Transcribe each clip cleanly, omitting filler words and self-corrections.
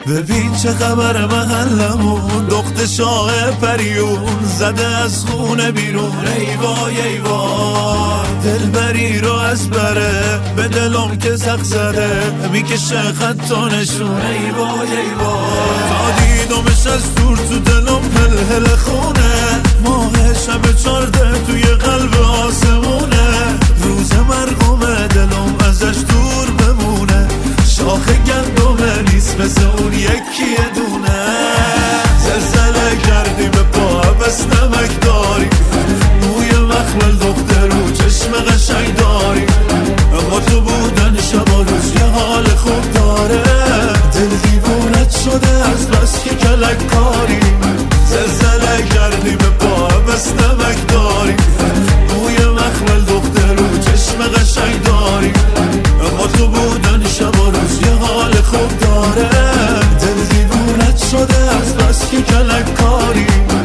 ببین چه خبر محلمون، دخت شاه پریون زده از خونه بیرون. ای وای ای وای دلبری رو از بره، به دلم که زخ زده میکشه خطانشون. ای وای ای وای تا دیدمش از دور تو دلم هل خونه. ماه شب 14 توی قلب آسمونه، روز مرغوم دلم ازش دور بمونه. شاخ گندم نیست مثل اون یکی دونه. زلزله کردی به پا بس نمک داری، موی مخمل دختر و چشم قشنگ داری. اما تو بودن شب و روز یه حال خوب داره، دل دیوونت شده از بس که کلک کاری. زلزله کردی به پا بس نمک داری، موی مخمل دختر و چشم قشنگ داری. اما تو بودن شب و روز یه حال خوب داره، دل دیوونت شده از بس که کلک کاری.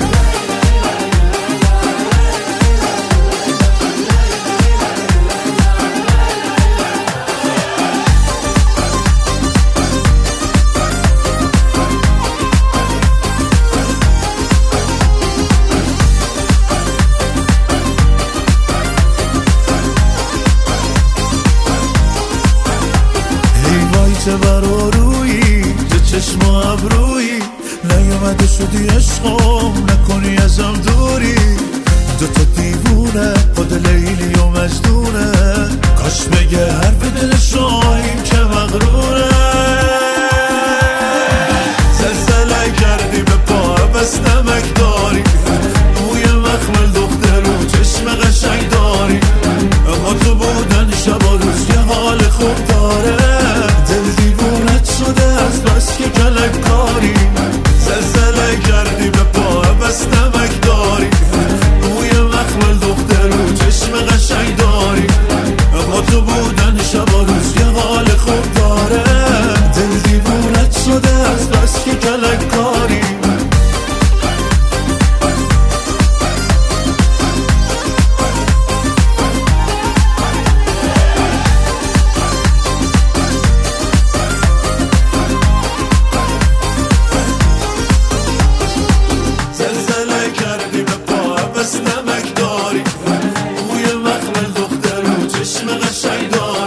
چه برارویی چه چشم و ابرویی، نیومده شدی عشقم نکنی ازم دوری. دوتا دیوونه خود لیلی و مجنونه، کاش بگه حرف دل شاهین که مغروره. زلزله کردی به پا بس نمک داری، موی مخمل دختر و چشم قشنگ داری. اما تو بودن شب و روز یه حال خوب داره، دل دیوونت شده از بس که کلک کاری. زلزله کردی به پا بس نمک داری، موی مخمل دختر و چشم قشنگ داری. اما تو بودن شب و روز یه حال خوب داره، دل دیوونت شده از بس که کلک کاری. بس نمک داری، موی مخمل دختر و چشم قشنگ داری.